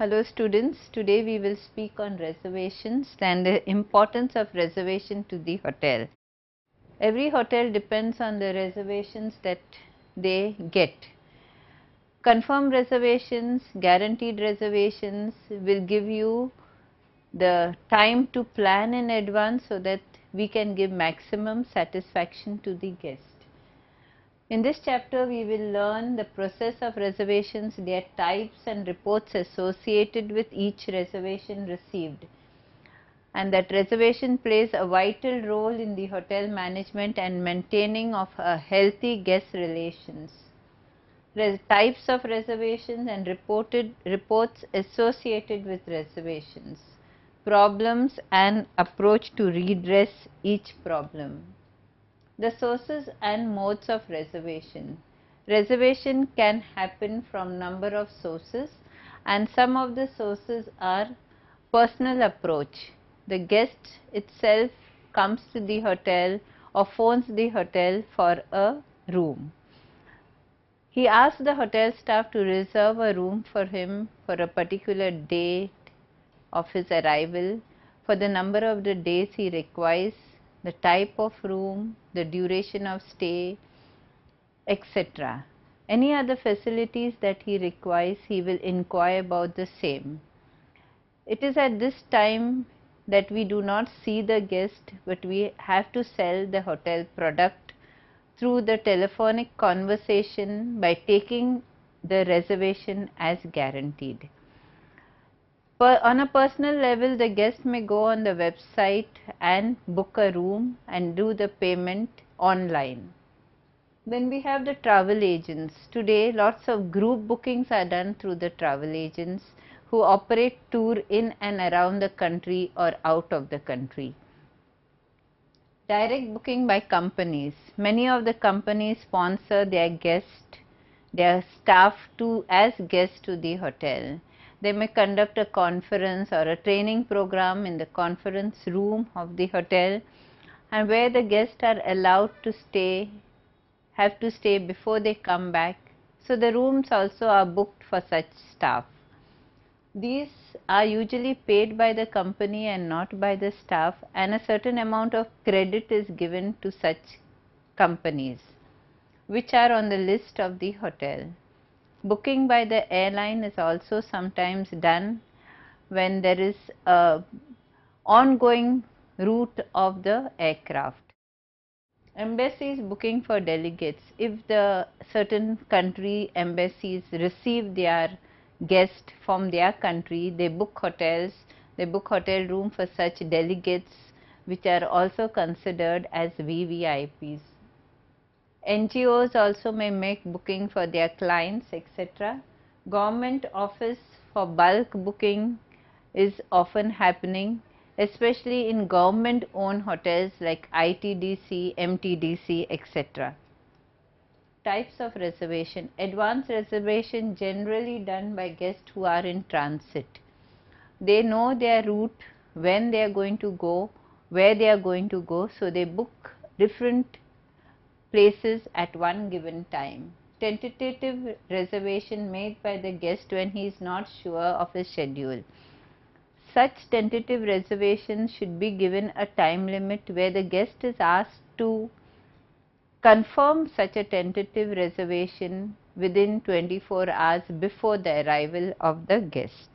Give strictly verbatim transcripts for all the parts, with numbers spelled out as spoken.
Hello students, today we will speak on reservations and the importance of reservation to the hotel. Every hotel depends on the reservations that they get. Confirmed reservations, guaranteed reservations will give you the time to plan in advance so that we can give maximum satisfaction to the guest. In this chapter, we will learn the process of reservations, their types and reports associated with each reservation received, and that reservation plays a vital role in the hotel management and maintaining of a healthy guest relations. Res types of reservations and reported reports associated with reservations, problems and approach to redress each problem. The sources and modes of reservation. Reservation can happen from number of sources, and some of the sources are personal approach. The guest itself comes to the hotel or phones the hotel for a room. He asks the hotel staff to reserve a room for him for a particular date of his arrival, for the number of the days he requires, the type of room, the duration of stay, et cetera. Any other facilities that he requires, he will inquire about the same. It is at this time that we do not see the guest, but we have to sell the hotel product through the telephonic conversation by taking the reservation as guaranteed. Per, on a personal level, the guest may go on the website and book a room and do the payment online. Then we have the travel agents. Today, lots of group bookings are done through the travel agents who operate tour in and around the country or out of the country. Direct booking by companies. Many of the companies sponsor their guests, their staff to as guests to the hotel. They may conduct a conference or a training program in the conference room of the hotel, and where the guests are allowed to stay, have to stay before they come back. So the rooms also are booked for such staff. These are usually paid by the company and not by the staff, and a certain amount of credit is given to such companies, which are on the list of the hotel. Booking by the airline is also sometimes done when there is a ongoing route of the aircraft. Embassies booking for delegates. If the certain country embassies receive their guest from their country, they book hotels, they book hotel room for such delegates, which are also considered as V V I Ps. N G Os also may make booking for their clients, et cetera. Government office for bulk booking is often happening, especially in government owned hotels like I T D C, M T D C, et cetera. Types of reservation. Advance reservation generally done by guests who are in transit. They know their route, when they are going to go, where they are going to go, so they book different places at one given time. Tentative reservation made by the guest when he is not sure of his schedule. Such tentative reservations should be given a time limit where the guest is asked to confirm such a tentative reservation within twenty-four hours before the arrival of the guest.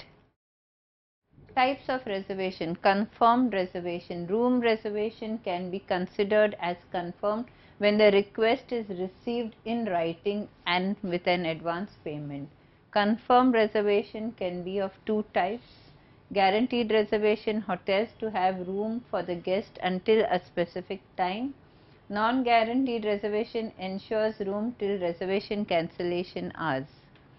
Types of reservation. Confirmed reservation. Room reservation can be considered as confirmed when the request is received in writing and with an advance payment. Confirmed reservation can be of two types. Guaranteed reservation, hotels to have room for the guest until a specific time. Non-guaranteed reservation ensures room till reservation cancellation hours.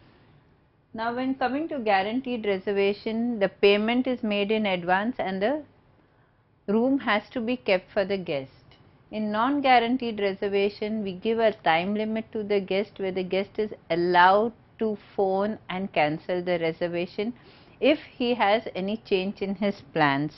Now when coming to guaranteed reservation, the payment is made in advance and the room has to be kept for the guest. In non-guaranteed reservation, we give a time limit to the guest where the guest is allowed to phone and cancel the reservation if he has any change in his plans.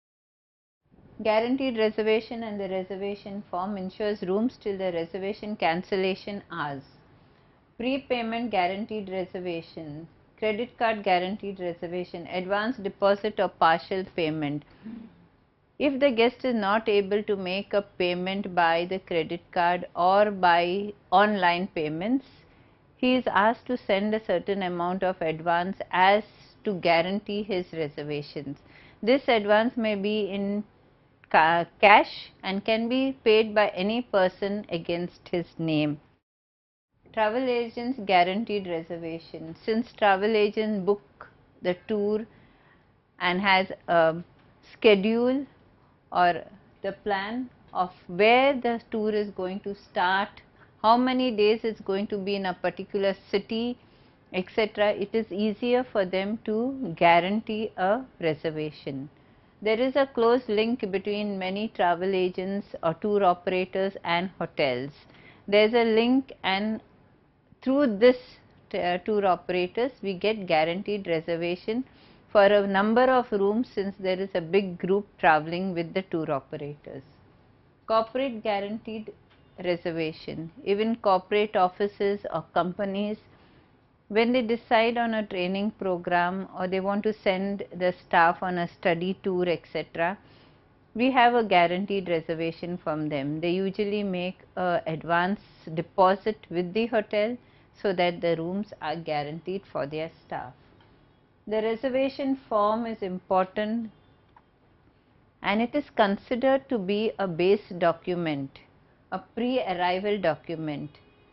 Guaranteed reservation and the reservation form ensures rooms till the reservation cancellation hours. Prepayment guaranteed reservation. credit card guaranteed reservation, advance deposit or partial payment. If the guest is not able to make a payment by the credit card or by online payments, he is asked to send a certain amount of advance as to guarantee his reservations. This advance may be in ca cash and can be paid by any person against his name. Travel agents guaranteed reservation. Since travel agents book the tour and has a schedule or the plan of where the tour is going to start, how many days it's going to be in a particular city, et cetera, it is easier for them to guarantee a reservation. There is a close link between many travel agents or tour operators and hotels. There is a link, and through this uh, tour operators we get guaranteed reservation for a number of rooms, since there is a big group traveling with the tour operators. Corporate guaranteed reservation. Even corporate offices or companies, when they decide on a training program or they want to send the staff on a study tour, et cetera, we have a guaranteed reservation from them. They usually make an advance deposit with the hotel so that the rooms are guaranteed for their staff. The reservation form is important and it is considered to be a base document, a pre-arrival document.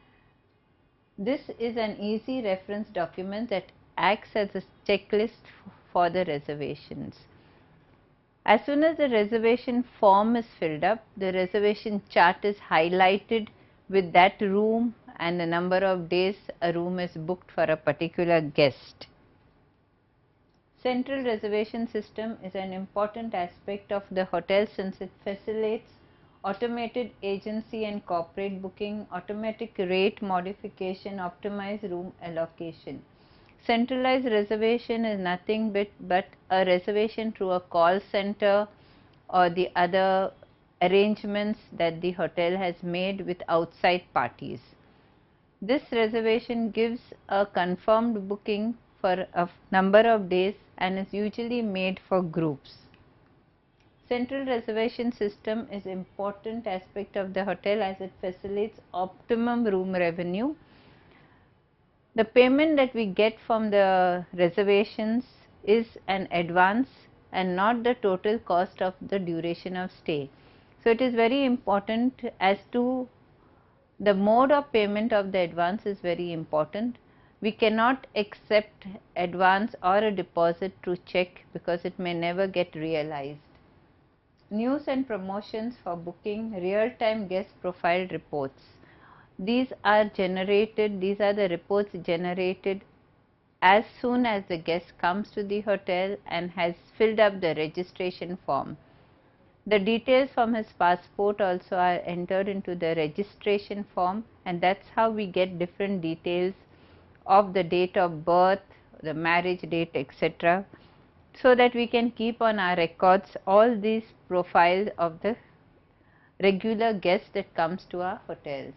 This is an easy reference document that acts as a checklist for the reservations. As soon as the reservation form is filled up, the reservation chart is highlighted with that room and the number of days a room is booked for a particular guest. Central reservation system is an important aspect of the hotel since it facilitates automated agency and corporate booking, automatic rate modification, optimized room allocation. Centralized reservation is nothing but, but a reservation through a call center or the other arrangements that the hotel has made with outside parties. This reservation gives a confirmed booking for a number of days and is usually made for groups. Central reservation system is an important aspect of the hotel as it facilitates optimum room revenue. The payment that we get from the reservations is an advance and not the total cost of the duration of stay. So it is very important as to the mode of payment of the advance is very important. We cannot accept advance or a deposit through check because it may never get realized. News and promotions for booking real-time guest profile reports. These are generated, these are the reports generated as soon as the guest comes to the hotel and has filled up the registration form. The details from his passport also are entered into the registration form, and that's how we get different details of the date of birth, the marriage date, et cetera, so that we can keep on our records all these profiles of the regular guests that comes to our hotels.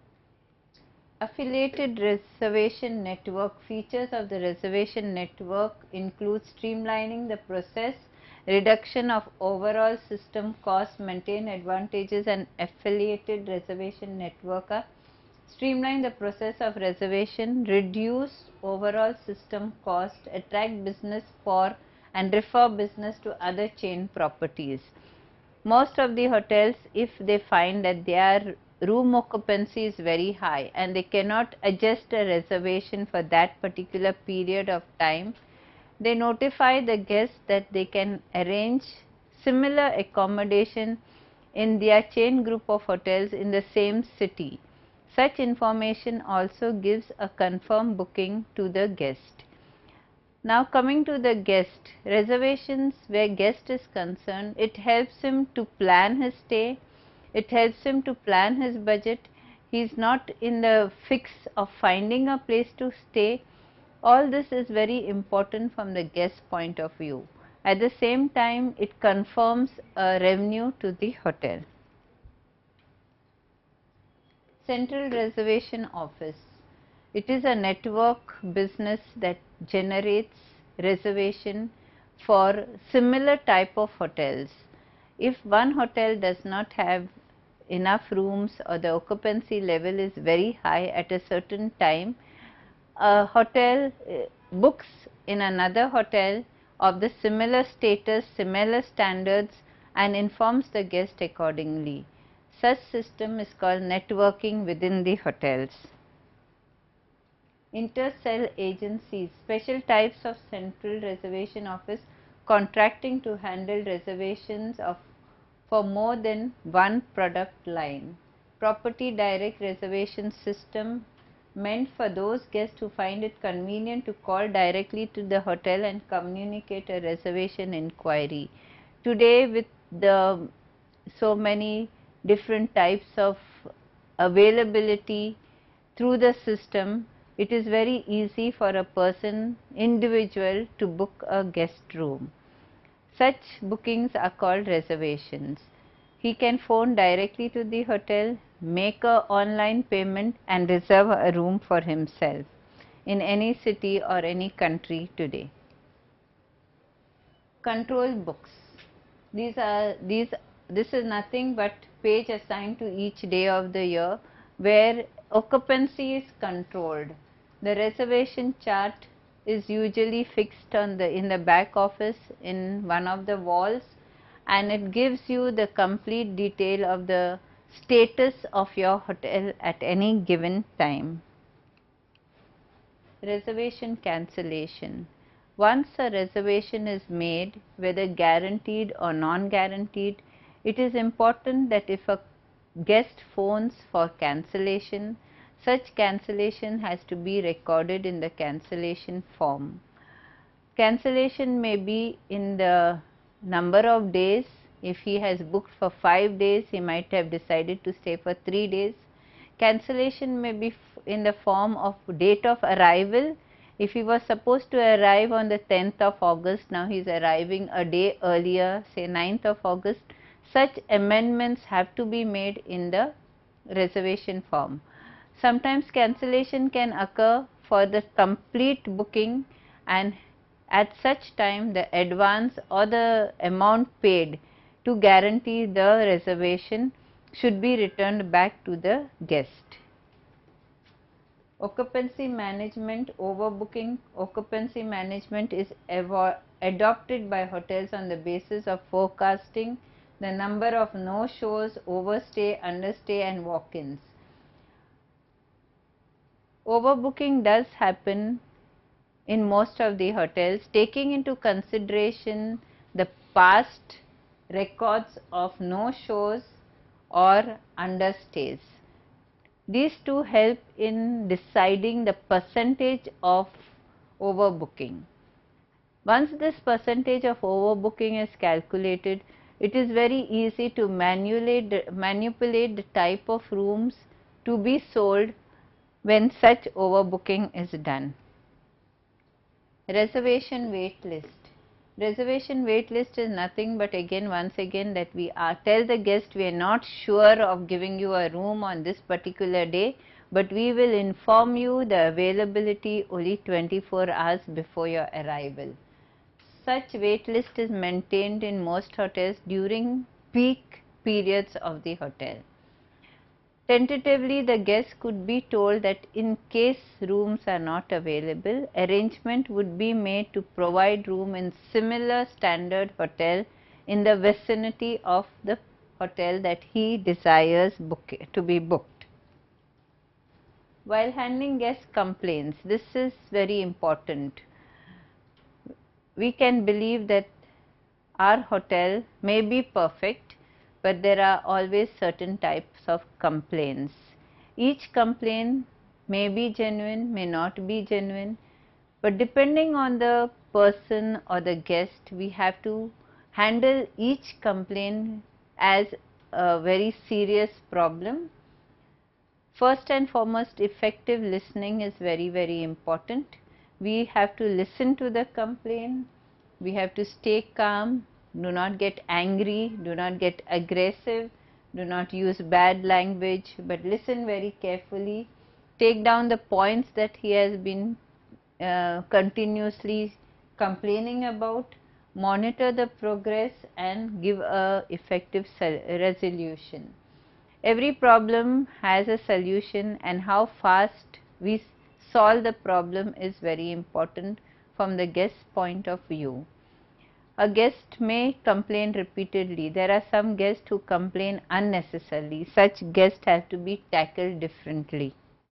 Affiliated reservation network. Features of the reservation network include streamlining the process, reduction of overall system cost, maintain advantages, and affiliated reservation network are streamline the process of reservation, reduce overall system cost, attract business for and refer business to other chain properties. Most of the hotels, if they find that their room occupancy is very high and they cannot adjust a reservation for that particular period of time, they notify the guests that they can arrange similar accommodation in their chain group of hotels in the same city. Such information also gives a confirmed booking to the guest. Now coming to the guest, reservations where guest is concerned, it helps him to plan his stay, it helps him to plan his budget. He is not in the fix of finding a place to stay. All this is very important from the guest point of view. At the same time, it confirms a revenue to the hotel. Central Reservation Office It is a network business that generates reservation for similar type of hotels. If one hotel does not have enough rooms or the occupancy level is very high at a certain time, a hotel uh, books in another hotel of the similar status, similar standards, and informs the guest accordingly. Such system is called networking within the hotels. Inter-cell agencies, special types of central reservation office contracting to handle reservations of for more than one product line. Property direct reservation system meant for those guests who find it convenient to call directly to the hotel and communicate a reservation inquiry. Today, with the so many different types of availability through the system, it is very easy for a person, individual, to book a guest room. Such bookings are called reservations. He can phone directly to the hotel, make a online payment and reserve a room for himself in any city or any country today. Control books. These are these this is nothing but page assigned to each day of the year where occupancy is controlled. The reservation chart is usually fixed on the in the back office in one of the walls, and it gives you the complete detail of the status of your hotel at any given time. Reservation cancellation. Once a reservation is made, whether guaranteed or non-guaranteed, it is important that if a guest phones for cancellation, such cancellation has to be recorded in the cancellation form. Cancellation may be in the number of days. If he has booked for five days, he might have decided to stay for three days. Cancellation may be in the form of date of arrival. If he was supposed to arrive on the tenth of August, now he is arriving a day earlier, say ninth of August. Such amendments have to be made in the reservation form. Sometimes cancellation can occur for the complete booking, and at such time the advance or the amount paid to guarantee the reservation should be returned back to the guest. Occupancy management, overbooking. Occupancy management is adopted by hotels on the basis of forecasting the number of no-shows, overstay, understay and walk-ins. Overbooking does happen in most of the hotels, taking into consideration the past records of no-shows or understays. These two help in deciding the percentage of overbooking. Once this percentage of overbooking is calculated, it is very easy to manipulate, manipulate the type of rooms to be sold when such overbooking is done. Reservation wait list. Reservation wait list is nothing but again once again that we are tell the guest we are not sure of giving you a room on this particular day, but we will inform you the availability only twenty-four hours before your arrival. Such wait list is maintained in most hotels during peak periods of the hotel. Tentatively, the guest could be told that in case rooms are not available, arrangement would be made to provide room in similar standard hotel in the vicinity of the hotel that he desires book, to be booked. While handling guest complaints, this is very important. We can believe that our hotel may be perfect, but there are always certain types of complaints. Each complaint may be genuine, may not be genuine, but depending on the person or the guest, we have to handle each complaint as a very serious problem. First and foremost, effective listening is very, very important. We have to listen to the complaint, we have to stay calm, do not get angry, do not get aggressive, do not use bad language, but listen very carefully take down the points that he has been uh, continuously complaining about, monitor the progress and give a effective resolution. Every problem has a solution, and how fast we solve the problem is very important from the guest's point of view. A guest may complain repeatedly. There are some guests who complain unnecessarily. Such guests have to be tackled differently.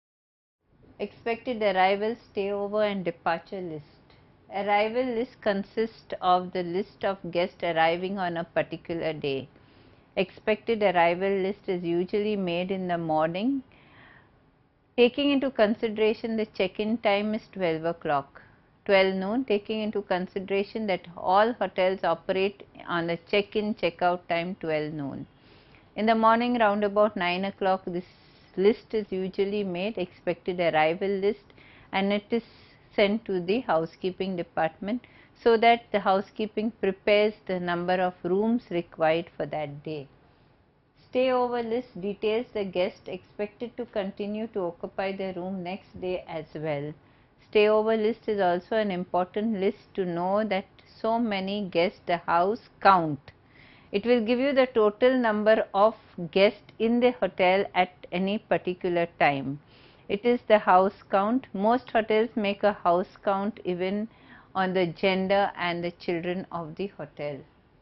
Expected arrival, stayover and departure list. Arrival list consists of the list of guests arriving on a particular day. Expected arrival list is usually made in the morning, taking into consideration the check-in time is twelve o'clock, twelve noon, taking into consideration that all hotels operate on the check-in check-out time twelve noon. In the morning round about nine o'clock, this list is usually made, expected arrival list, and it is sent to the housekeeping department so that the housekeeping prepares the number of rooms required for that day. Stayover list details the guest expected to continue to occupy the room next day as well. Stayover list is also an important list to know that so many guests the house count. It will give you the total number of guests in the hotel at any particular time. It is the house count. Most hotels make a house count even on the gender and the children of the hotel.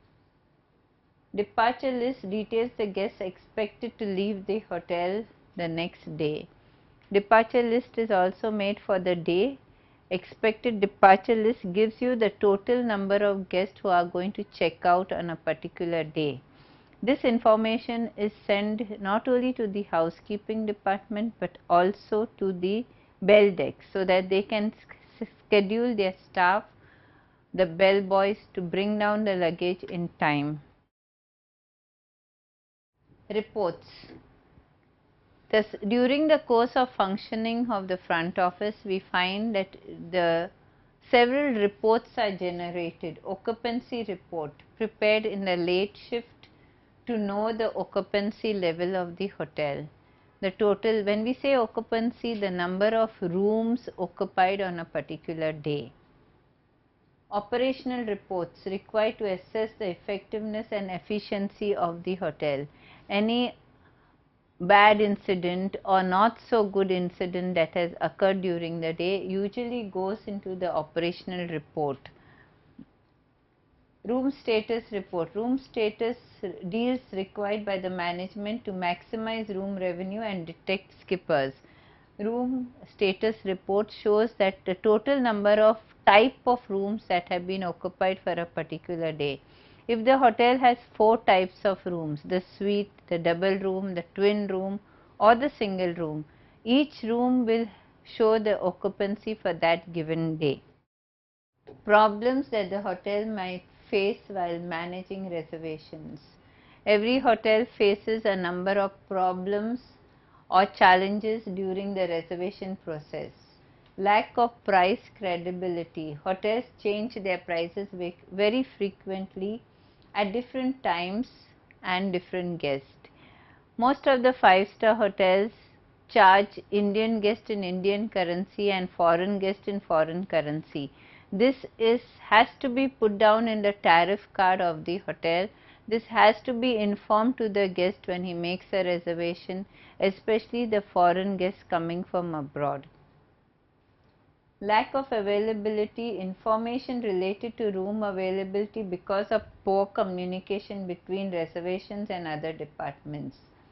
Departure list details the guests expected to leave the hotel the next day. Departure list is also made for the day. Expected departure list gives you the total number of guests who are going to check out on a particular day. This information is sent not only to the housekeeping department but also to the bell deck so that they can schedule their staff, the bell boys, to bring down the luggage in time. Reports. Thus, during the course of functioning of the front office, we find that the several reports are generated. Occupancy report prepared in the late shift to know the occupancy level of the hotel. The total, when we say occupancy, the number of rooms occupied on a particular day. Operational reports required to assess the effectiveness and efficiency of the hotel. Any bad incident or not so good incident that has occurred during the day usually goes into the operational report. Room status report. Room status deals required by the management to maximize room revenue and detect skippers. Room status report shows that the total number of type of rooms that have been occupied for a particular day. If the hotel has four types of rooms, the suite, the double room, the twin room or the single room, each room will show the occupancy for that given day. Problems that the hotel might face while managing reservations. Every hotel faces a number of problems or challenges during the reservation process. Lack of price credibility. Hotels change their prices very frequently at different times and different guests. Most of the five-star hotels charge Indian guest in Indian currency and foreign guest in foreign currency. This is has to be put down in the tariff card of the hotel. This has to be informed to the guest when he makes a reservation, especially the foreign guests coming from abroad. Lack of availability. Information related to room availability because of poor communication between reservations and other departments.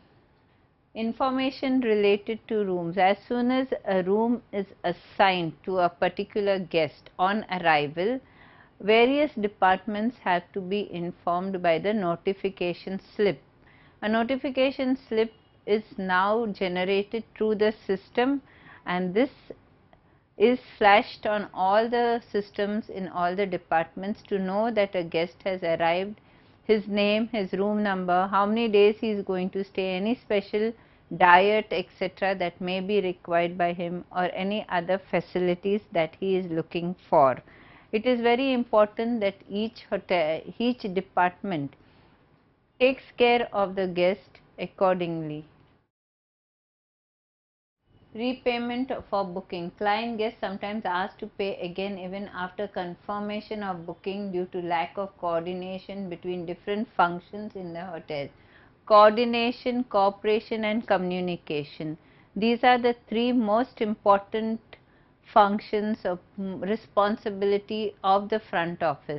Information related to rooms. As soon as a room is assigned to a particular guest on arrival, various departments have to be informed by the notification slip. A notification slip is now generated through the system, and this is flashed on all the systems in all the departments to know that a guest has arrived, his name, his room number, how many days he is going to stay, any special diet, et cetera that may be required by him, or any other facilities that he is looking for. It is very important that each hotel, each department takes care of the guest accordingly. Repayment for booking. Client gets sometimes asked to pay again even after confirmation of booking due to lack of coordination between different functions in the hotel. Coordination, cooperation and communication. These are the three most important functions of responsibility of the front office.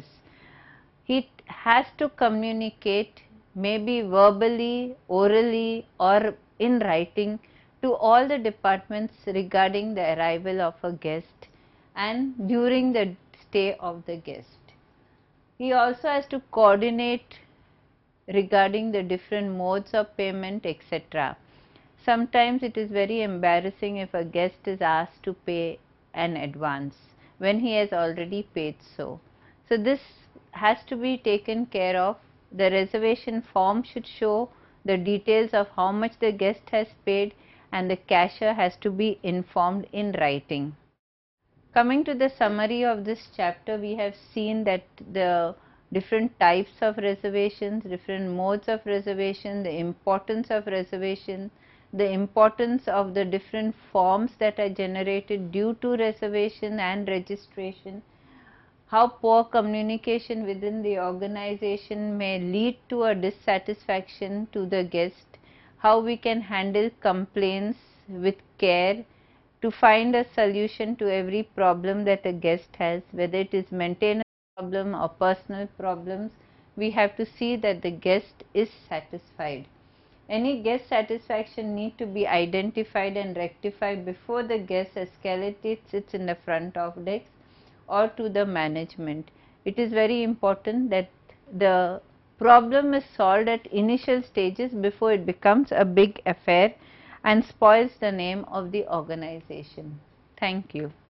He has to communicate, maybe verbally, orally or in writing, to all the departments regarding the arrival of a guest and during the stay of the guest. He also has to coordinate regarding the different modes of payment, et cetera. Sometimes it is very embarrassing if a guest is asked to pay an advance when he has already paid so. So this has to be taken care of. The reservation form should show the details of how much the guest has paid, and the cashier has to be informed in writing. Coming to the summary of this chapter, we have seen that the different types of reservations, different modes of reservation, the importance of reservation, the importance of the different forms that are generated due to reservation and registration, how poor communication within the organization may lead to a dissatisfaction to the guest, how we can handle complaints with care to find a solution to every problem that a guest has, whether it is maintenance problem or personal problems. We have to see that the guest is satisfied. Any guest satisfaction need to be identified and rectified before the guest escalates it in the front of desk or to the management. It is very important that the problem is solved at initial stages before it becomes a big affair and spoils the name of the organization. Thank you.